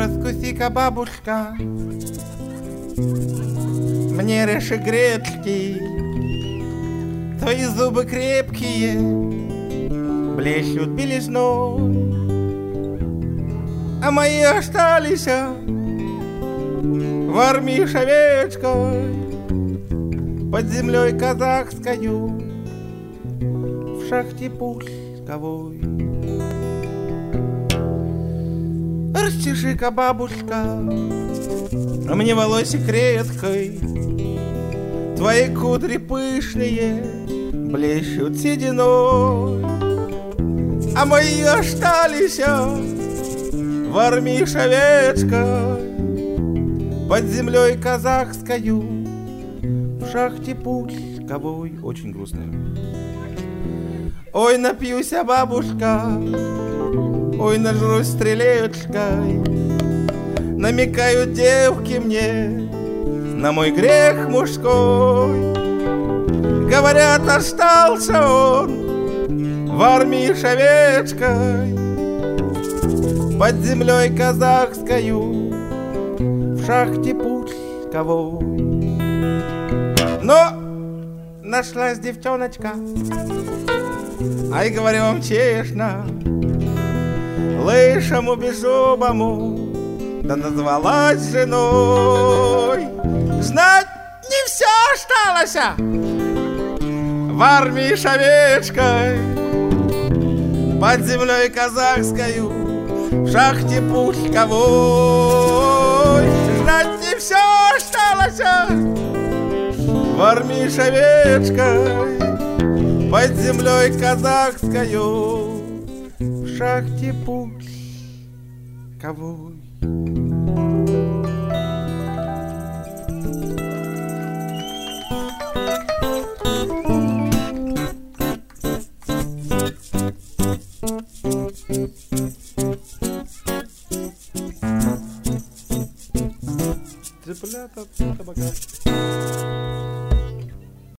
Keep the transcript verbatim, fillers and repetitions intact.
Раскуси-ка, бабушка, мне реши гречки. Твои зубы крепкие, блещут белизной, а мои остались в армии советской, под землей казахскою, в шахте пусковой. Расчеши-ка, бабушка, мне волосик редкой, твои кудри пышные блещут сединой, а мои остались в армии советской, под землей казахскою, в шахте пусковой. Очень грустная. Ой, напьюся, бабушка, ой, нажрусь стрелечкой, намекают девки мне на мой грех мужской. Говорят, остался он в армии советской, под землей казахскою, в шахте пусковой. Но нашлась девчоночка, ай, говорю вам честно, лышему беззубому, да назвалась женой. Знать не все осталось в армии советской, под землей казахскою, в шахте пусковой. Знать не все осталось в армии советской, под землей казахскою, в шахте пусковой. Цыплята табака.